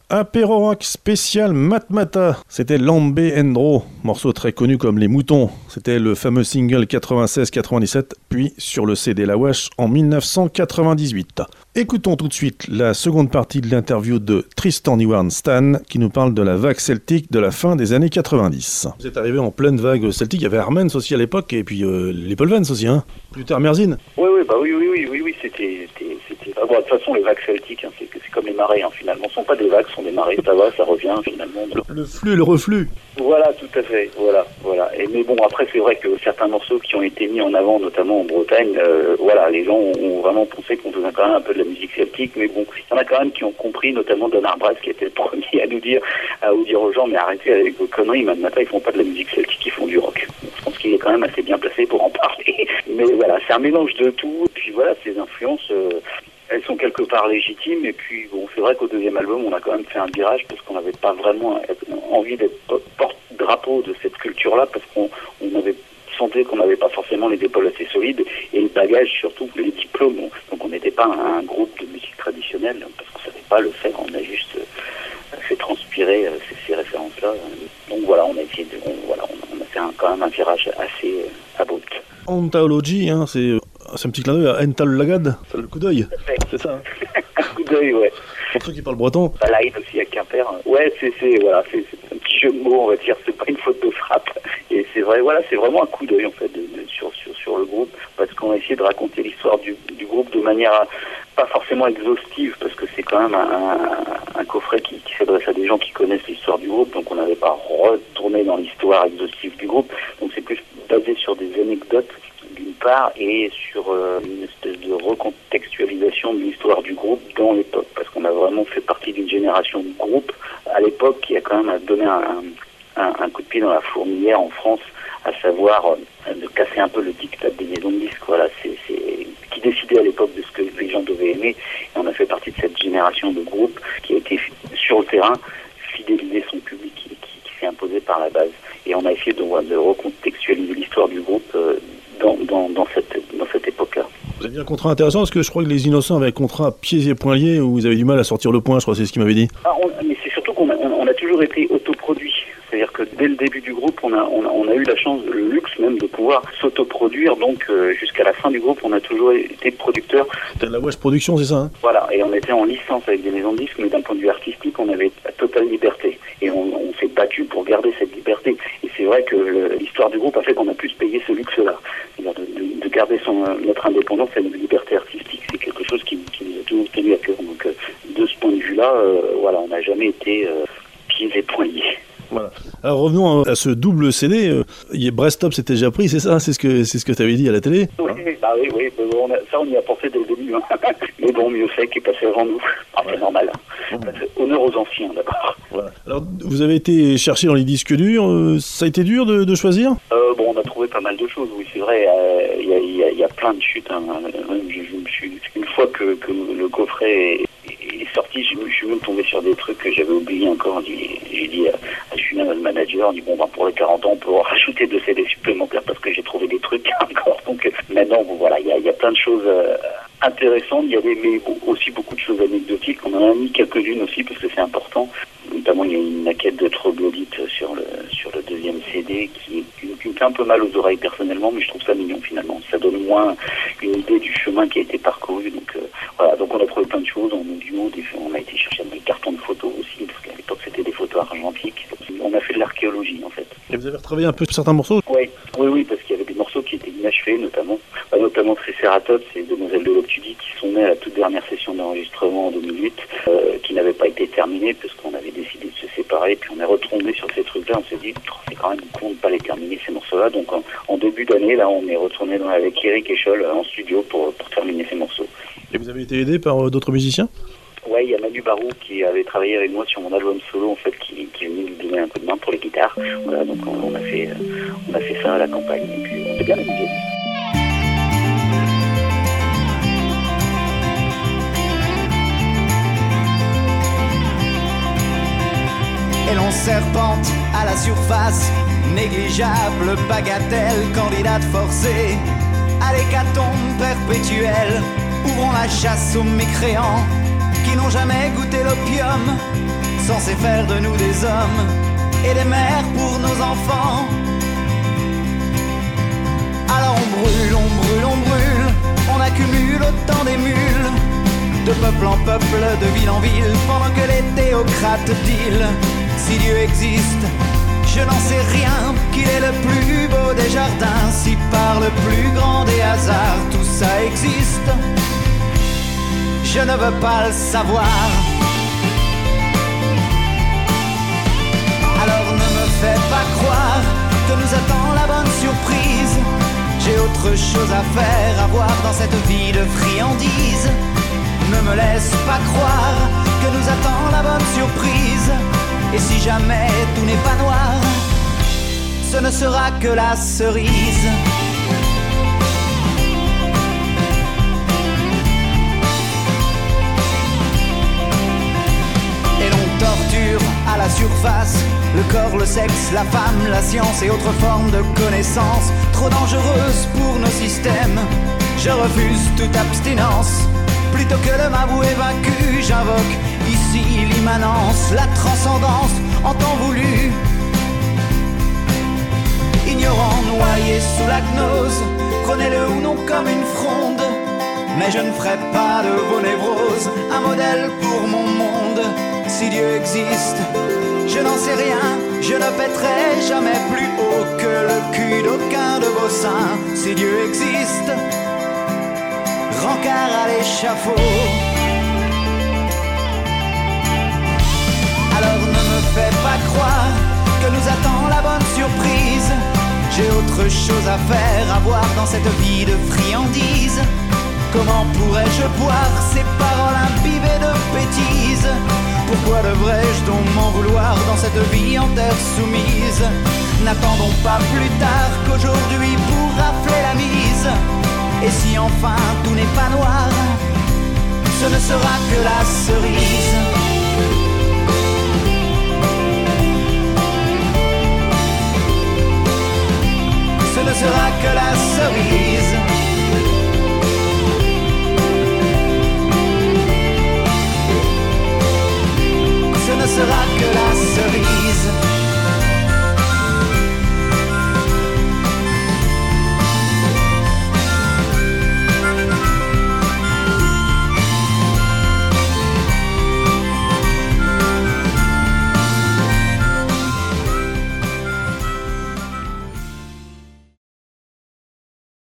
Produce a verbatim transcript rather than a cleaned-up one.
Apéro rock spécial Matmata, c'était Lambe Endro, morceau très connu comme Les Moutons. C'était le fameux single quatre-vingt-seize quatre-vingt-dix-sept, puis sur le C D La Wesh en dix-neuf cent quatre-vingt-dix-huit. Écoutons tout de suite la seconde partie de l'interview de Tristan Iwan Stan, qui nous parle de la vague celtique de la fin des années quatre-vingt-dix. Vous êtes arrivé en pleine vague celtique, il y avait Armens aussi à l'époque, et puis euh, les Polvens aussi, hein. Plus tard Merzine. Oui, oui, bah oui, oui, oui, oui, oui, c'était... c'était, c'était... Ah, bon, de toute façon, les vagues celtiques, hein, c'est, c'est comme les marées, hein, finalement. Ce ne sont pas des vagues, ce sont des marées, ça va, ça revient, finalement. Le, le flux et le reflux. Voilà, tout à fait, voilà, voilà. Et, mais bon, après, c'est vrai que certains morceaux qui ont été mis en avant, notamment en Bretagne, euh, voilà, les gens ont vraiment pensé qu'on faisait quand même un peu de la musique celtique, mais bon, il y en a quand même qui ont compris, notamment Don Arbras, qui était le premier à nous dire, à nous dire aux gens, mais arrêtez avec vos conneries, maintenant, ils font pas de la musique celtique, ils font du rock. Je pense qu'il est quand même assez bien placé pour en parler. Mais voilà, c'est un mélange de tout, et puis voilà, ces influences... Euh, elles sont quelque part légitimes, et puis bon, c'est vrai qu'au deuxième album, on a quand même fait un virage parce qu'on n'avait pas vraiment envie d'être porte-drapeau de cette culture-là, parce qu'on on avait senti qu'on n'avait pas forcément les épaules assez solides, et le bagage surtout, les diplômes. Donc on n'était pas un, un groupe de musique traditionnelle, parce qu'on ne savait pas le faire, on a juste euh, fait transpirer euh, ces, ces références-là. Donc voilà, on a essayé de, on, voilà, on, on a fait un, quand même un virage assez euh, abrupt. Anthology, hein, c'est... C'est un petit clin d'œil à Ental Lagad, c'est le coup d'œil. C'est ça. Hein. Un coup d'œil, ouais. Pour ceux qui parlent breton. Balaïd aussi à Quimper. Ouais, c'est, c'est, voilà, c'est, c'est un petit jeu de mots, on va dire. C'est pas une faute de frappe. Et c'est vrai, voilà, c'est vraiment un coup d'œil, en fait, de, de, sur, sur, sur le groupe. Parce qu'on a essayé de raconter l'histoire du, du groupe de manière à, pas forcément exhaustive, parce que c'est quand même un, un, un coffret qui, qui s'adresse à des gens qui connaissent l'histoire du groupe. Donc on n'avait pas retourné dans l'histoire exhaustive du groupe. Donc c'est plus basé sur des anecdotes, d'une part, et sur euh, une espèce de recontextualisation de l'histoire du groupe dans l'époque, parce qu'on a vraiment fait partie d'une génération de groupe à l'époque qui a quand même donné un, un, un coup de pied dans la fourmilière en France, à savoir euh, de casser un peu le diktat des maisons de disques, voilà, c'est, c'est, qui décidait à l'époque de ce que les gens devaient aimer, et on a fait partie de cette génération de groupe qui a été sur le terrain fidéliser son public, qui, qui, qui s'est imposé par la base, et on a essayé de, de recontextualiser l'histoire du groupe euh, Dans, dans, dans, cette, dans cette époque-là. Vous avez un contrat intéressant, parce que je crois que les Innocents avaient un contrat pieds et poings liés, où vous avez du mal à sortir le point, je crois, c'est ce qu'il m'avait dit. Ah, on, mais c'est surtout qu'on a, on, on a toujours été autoproduit. C'est-à-dire que dès le début du groupe, on a, on a, on a eu la chance, le luxe même, de pouvoir s'autoproduire. Donc euh, jusqu'à la fin du groupe, on a toujours été producteur. C'était de la Wesh Production, c'est ça, hein? Voilà, et on était en licence avec des maisons de disques, mais d'un point de vue artistique, on avait la totale liberté. Et on, on s'est battu pour garder cette liberté. Et c'est vrai que le, l'histoire du groupe a fait qu'on a pu se payer ce luxe-là. C'est-à-dire de, de, de garder son, notre indépendance et notre liberté artistique. C'est quelque chose qui, qui nous a toujours tenu à cœur. Donc euh, de ce point de vue-là, euh, voilà, on n'a jamais été euh, pieds et poings liés. Voilà. Alors revenons à ce double C D. Euh, Breast Top c'était déjà pris, c'est ça? C'est ce que c'est ce que tu avais dit à la télé? Oui, hein? bah oui, oui. On a, ça on y a pensé dès le début. Hein. Mais bon, mieux fait qui est passé avant nous. Ah, ouais. C'est normal. Hein. Mmh. Honneur aux anciens d'abord. Voilà. Alors vous avez été chercher dans les disques durs. Euh, ça a été dur de, de choisir? euh, Bon, on a trouvé pas mal de choses. Oui, c'est vrai. Il euh, y, y, y a plein de chutes. Hein. Je, je me suis une fois que, que le coffret est, est sorti, je, je suis même tombé sur des trucs que j'avais oubliés encore. J'ai dit à, à Julien, le manager, on dit bon, ben, pour les quarante ans, on peut rajouter deux C D supplémentaires parce que j'ai trouvé des trucs encore. Donc maintenant, bon, voilà, il y a, y a plein de choses euh, intéressantes. Il y a des, mais aussi beaucoup de choses anecdotiques. On en a mis quelques-unes aussi parce que c'est important. Notamment, il y a une maquette de troglodyte sur le sur le deuxième C D qui, qui, qui me fait un peu mal aux oreilles personnellement, mais je trouve ça mignon finalement. Ça donne moins une idée du chemin qui a été parcouru. Donc euh, voilà, donc on a trouvé plein de choses en audio, des, on a été chercher des cartons de photos aussi, parce qu'à l'époque c'était des photos argentiques. On a fait de l'archéologie en fait. Et vous avez retravaillé un peu sur certains morceaux? Oui, oui, oui, parce qu'il y avait des morceaux qui étaient inachevés, notamment, bah, notamment Triceratops et Demoiselle de l'Octudie, qui sont nés à la toute dernière session d'enregistrement en deux mille huit, euh, qui n'avaient pas été terminés parce qu'on avait décidé de se séparer, puis on est retombé sur ces trucs-là, on s'est dit, c'est quand même con de ne pas les terminer ces morceaux-là, donc en, en début d'année, là, on est retourné dans, avec Eric Eschol en studio pour, pour terminer ces morceaux. Et vous avez été aidé par euh, d'autres musiciens? Ouais, il y a Manu Barou qui avait travaillé avec moi sur mon album solo, en fait, qui, qui est venu nous donner un coup de main pour les guitares. Voilà, donc on, on a fait, on a fait ça à la campagne, et puis on s'est bien amusé. Et l'on serpente à la surface, négligeable bagatelle, candidate forcée à l'hécatombe perpétuelle. Ouvrons la chasse aux mécréants qui n'ont jamais goûté l'opium, censé faire de nous des hommes et des mères pour nos enfants. Alors on brûle, on brûle, on brûle, on accumule autant des mules, de peuple en peuple, de ville en ville, pendant que les théocrates dealent. Si Dieu existe, je n'en sais rien, qu'il est le plus beau des jardins, si par le plus grand des hasards tout ça existe, je ne veux pas le savoir. Alors ne me fais pas croire que nous attend la bonne surprise. J'ai autre chose à faire, à voir dans cette vie de friandise. Ne me laisse pas croire que nous attend la bonne surprise. Et si jamais tout n'est pas noir, ce ne sera que la cerise. Et l'on torture à la surface le corps, le sexe, la femme, la science et autres formes de connaissances trop dangereuses pour nos systèmes. Je refuse toute abstinence. Plutôt que de m'avouer vaincu, j'invoque ici l'immanence, la transcendance en temps voulu. Ignorant, noyé sous la gnose, prenez-le ou non comme une fronde. Mais je ne ferai pas de vos névroses un modèle pour mon monde. Si Dieu existe, je n'en sais rien, je ne pèterai jamais plus haut que le cul d'aucun de vos seins. Si Dieu existe, rencard à l'échafaud. Alors ne me fais pas croire que nous attend la bonne surprise. J'ai autre chose à faire, à voir dans cette vie de friandise. Comment pourrais-je boire ces paroles imbibées de bêtises? Pourquoi devrais-je donc m'en vouloir dans cette vie en terre soumise? N'attendons pas plus tard qu'aujourd'hui pour rafler la mise. Et si enfin tout n'est pas noir, ce ne sera que la cerise. Ce ne sera que la cerise.